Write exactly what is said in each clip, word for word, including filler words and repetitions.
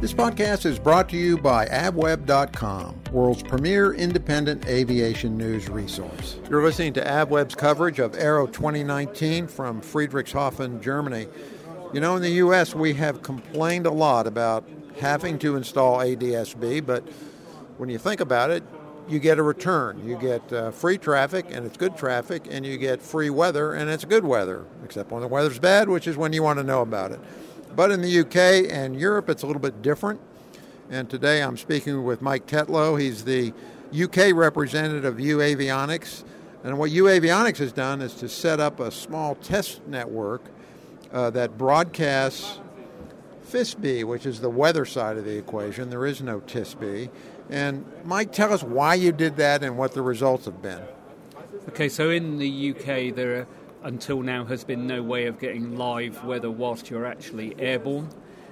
This podcast is brought to you by avweb dot com, world's premier independent aviation news resource. You're listening to AvWeb's coverage of Aero twenty nineteen from Friedrichshafen, Germany. You know, in the U S, we have complained a lot about having to install A D S B, but when you think about it, you get a return. You get uh, free traffic, and it's good traffic, and you get free weather, and it's good weather, except when the weather's bad, which is when you want to know about it. But in the U K and Europe, it's a little bit different. And today I'm speaking with Mike Tetlow. He's the U K representative of U Avionics. And what U Avionics has done is to set up a small test network uh, that broadcasts F I S B, which is the weather side of the equation. There is no T I S B. And Mike, tell us why you did that and what the results have been. Okay, so in the U K, there are, until now has been no way of getting live weather whilst you're actually airborne.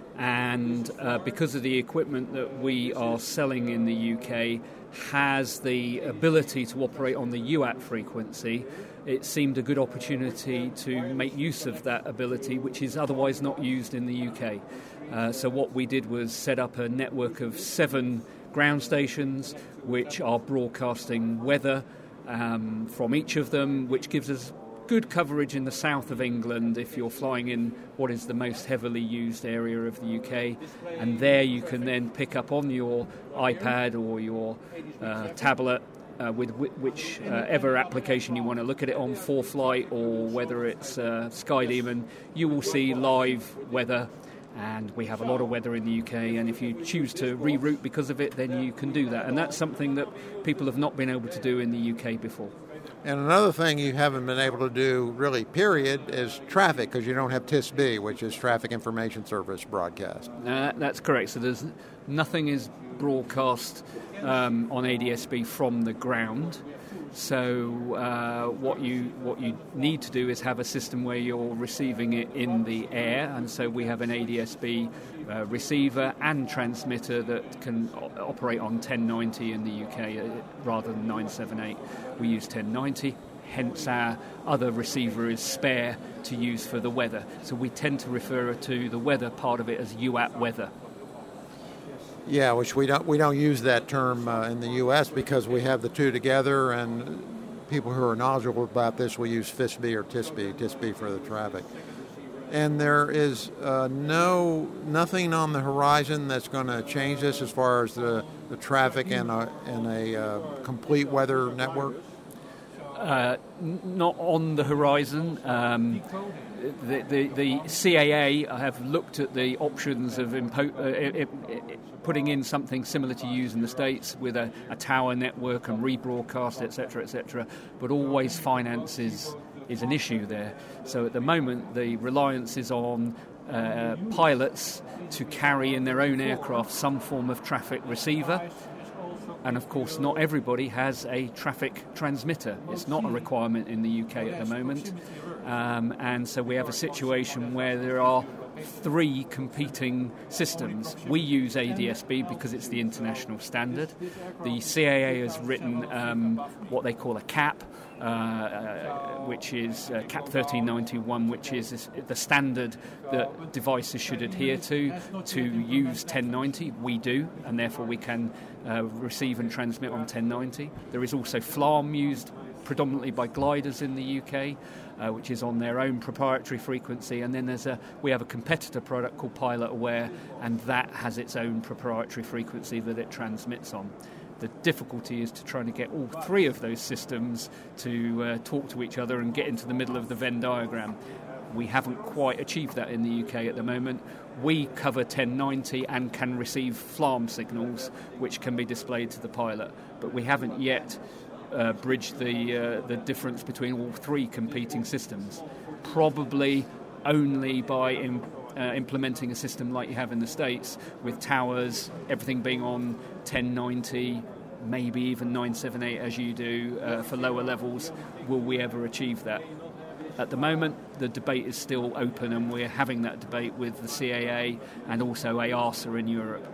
And uh, because of the equipment that we are selling in the U K has the ability to operate on the U A T frequency, it seemed a good opportunity to make use of that ability, which is otherwise not used in the U K. Uh, so what we did was set up a network of seven ground stations which are broadcasting weather um, from each of them, which gives us good coverage in the south of England if you're flying in what is the most heavily used area of the U K, and there you can then pick up on your iPad or your uh, tablet uh, with whichever application you want to look at it on, ForeFlight or whether it's uh, SkyDemon, you will see live weather. And we have a lot of weather in the U K, and if you choose to reroute because of it, then you can do that. And that's something that people have not been able to do in the U K before. And another thing you haven't been able to do, really, period, is traffic, because you don't have T I S B, which is Traffic Information Service broadcast. Uh, that's correct. So there's nothing is broadcast um, on A D S B from the ground. So uh, what you what you need to do is have a system where you're receiving it in the air, and so we have an A D S B uh, receiver and transmitter that can o- operate on ten ninety in the U K uh, rather than nine seventy-eight. We use ten ninety, hence our other receiver is spare to use for the weather. So we tend to refer to the weather part of it as U A T weather. Yeah, which we don't we don't use that term uh, in the U S because we have the two together, and people who are knowledgeable about this will use F I S B or T I S B, T I S B for the traffic. And there is uh, no nothing on the horizon that's going to change this as far as the, the traffic and a, and a uh, complete weather network? Uh, n- not on the horizon. Um, the, the, the C A A have looked at the options of impo- uh, it, it, it, putting in something similar to use in the States with a, a tower network and rebroadcast, et cetera, et cetera. But always finance is, is an issue there. So at the moment, the reliance is on uh, pilots to carry in their own aircraft some form of traffic receiver. And of course, not everybody has a traffic transmitter. It's not a requirement in the U K at the moment. Um, and so we have a situation where there are three competing systems. We use A D S B because it's the international standard. The C A A has written um, what they call a CAP, uh, uh, which is uh, CAP thirteen ninety-one, which is the standard that devices should adhere to to use ten ninety. We do, and therefore we can uh, receive and transmit on ten ninety. There is also FLARM used predominantly by gliders in the U K, uh, which is on their own proprietary frequency, and then there's a we have a competitor product called Pilot Aware, and that has its own proprietary frequency that it transmits on. The difficulty is to trying to get all three of those systems to uh, talk to each other and get into the middle of the Venn diagram. We haven't quite achieved that in the U K at the moment. We cover ten ninety and can receive FLARM signals, which can be displayed to the pilot, but we haven't yet Uh, bridge the uh, the difference between all three competing systems. Probably only by in, uh, implementing a system like you have in the States with towers, everything being on ten ninety, maybe even nine seventy-eight as you do uh, for lower levels, will we ever achieve that. At the moment, the debate is still open, and we're having that debate with the C A A and also A A R S A in Europe.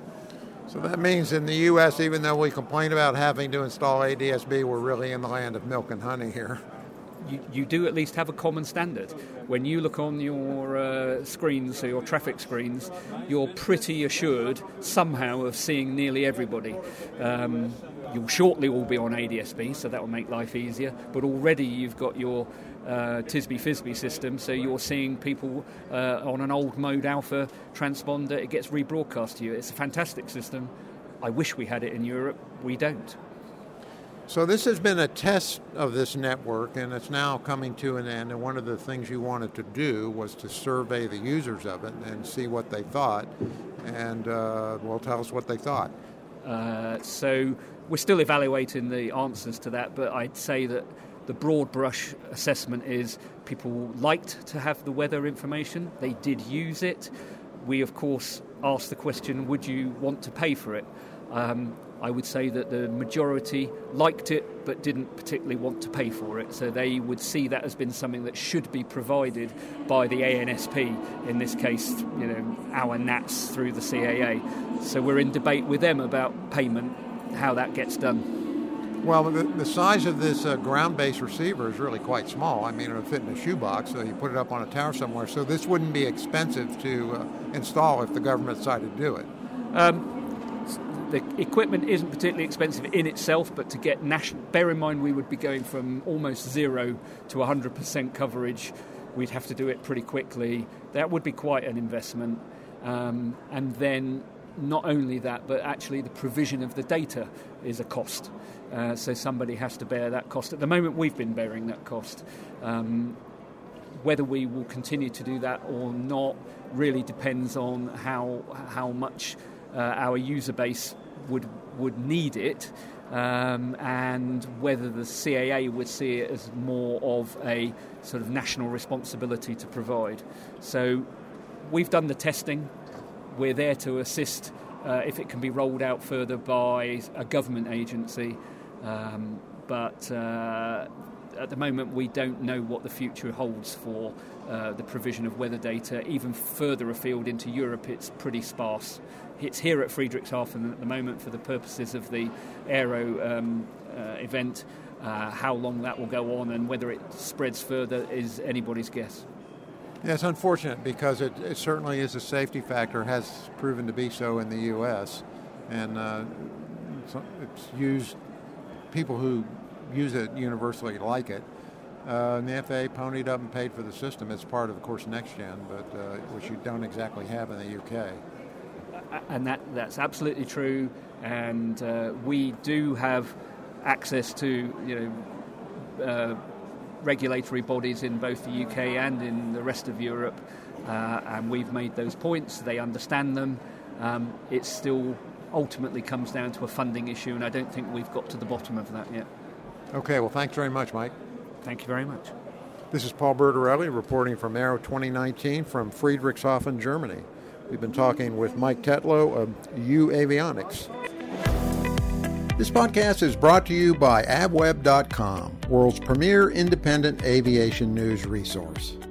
So that means in the U S, even though we complain about having to install A D S B, we're really in the land of milk and honey here. you, you do at least have a common standard. When you look on your uh, screens, so your traffic screens, you're pretty assured somehow of seeing nearly everybody. Um, you'll shortly all be on A D S B, so that will make life easier, but already you've got your uh, T I S B F I S B system, so you're seeing people uh, on an old mode alpha transponder, it gets rebroadcast to you. It's a fantastic system. I wish we had it in Europe. We don't. So this has been a test of this network, and it's now coming to an end, and one of the things you wanted to do was to survey the users of it and see what they thought, and uh, well, tell us what they thought. Uh, so we're still evaluating the answers to that, but I'd say that the broad brush assessment is people liked to have the weather information, they did use it. We, of course, asked the question, would you want to pay for it? Um, I would say that the majority liked it but didn't particularly want to pay for it. So they would see that as being something that should be provided by the A N S P, in this case, you know, our N A T S through the C A A. So we're in debate with them about payment, how that gets done. Well, the, the size of this uh, ground-based receiver is really quite small. I mean, it would fit in a shoebox, so you put it up on a tower somewhere. So this wouldn't be expensive to uh, install if the government decided to do it. Um, The equipment isn't particularly expensive in itself, but to get national, bear in mind we would be going from almost zero to one hundred percent coverage. We'd have to do it pretty quickly. That would be quite an investment. Um, and then not only that, but actually the provision of the data is a cost. Uh, so somebody has to bear that cost. At the moment, we've been bearing that cost. Um, whether we will continue to do that or not really depends on how how much Uh, our user base would would need it, um, and whether the C A A would see it as more of a sort of national responsibility to provide. So we've done the testing. We're there to assist uh, if it can be rolled out further by a government agency, um, but uh, at the moment we don't know what the future holds for uh, the provision of weather data. Even further afield into Europe, it's pretty sparse. It's here at Friedrichshafen at the moment for the purposes of the Aero um, uh, event. Uh, how long that will go on and whether it spreads further is anybody's guess. Yeah, it's unfortunate because it, it certainly is a safety factor, has proven to be so in the U S, and uh, it's used, people who use it universally like it. Uh, and the F A A ponied up and paid for the system. It's part of, of course, NextGen, but uh, which you don't exactly have in the U K. And that, that's absolutely true, and uh, we do have access to, you know, uh, regulatory bodies in both the U K and in the rest of Europe, uh, and we've made those points. They understand them. Um, it still ultimately comes down to a funding issue, and I don't think we've got to the bottom of that yet. Okay, well, thanks very much, Mike. Thank you very much. This is Paul Bertorelli reporting from Aero twenty nineteen from Friedrichshafen, Germany. We've been talking with Mike Tetlow of U Avionics. This podcast is brought to you by avweb dot com, world's premier independent aviation news resource.